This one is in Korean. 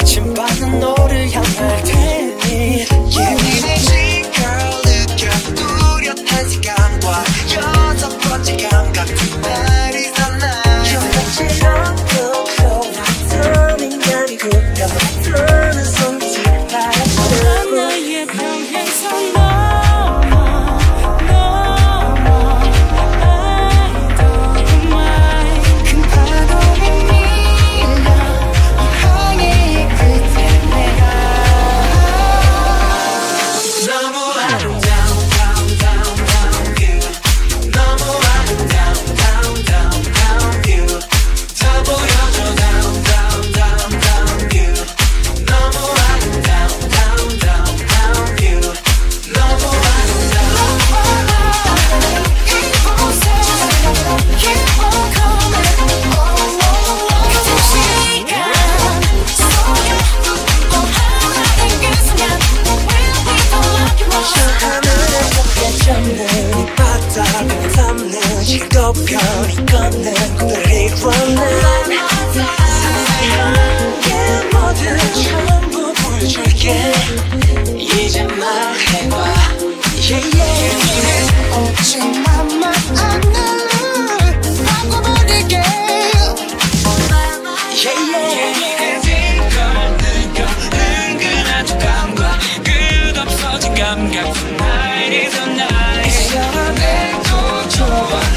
아침밤은 너를 향할 테니 예민해진 girl 느껴 뚜렷한 시간과 여섯 번째 감각 두 발이 섰나 여기처럼 툭툭 왔던 인간이 굽혀버리는 손짓 바라보는 나의 평행선 별이 걷는 그들이 걷는 사랑의 모든 전부 보여줄게 이제 말해봐 오지 마마 하늘을 바꿔버리게 예민해진 걸 느껴 은근한 촉감과 끝없어진 감각 Tonight is the night 사랑해도 좋아